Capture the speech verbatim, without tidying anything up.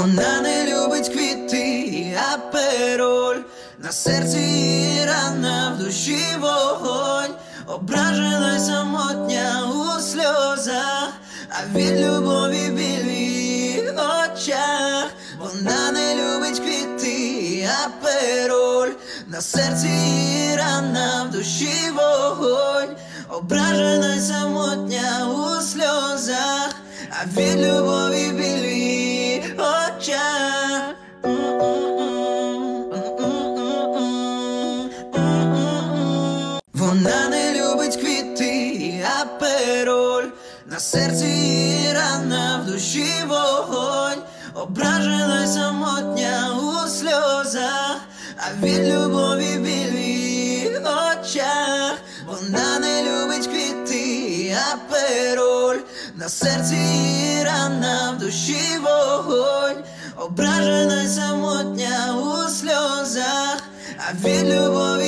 Вона не любить квіти, апероль. На серці її рана, в душі вогонь. Ображена й самотня у сльозах, а від любові біль в її очах. Вона не любить квіти, апероль. На серці її рана, в душі вогонь. Ображена й самотня у сльозах, а від любові біль в її очах. Вона не любить квіти, апероль. На серці її рана, в душі вогонь. Ображена й самотня у сльозах, а від любові біль в її очах. Вона не любить квіти, апероль. На серці її рана, в душі вогонь. Ображена й самотня у сльозах, а від любові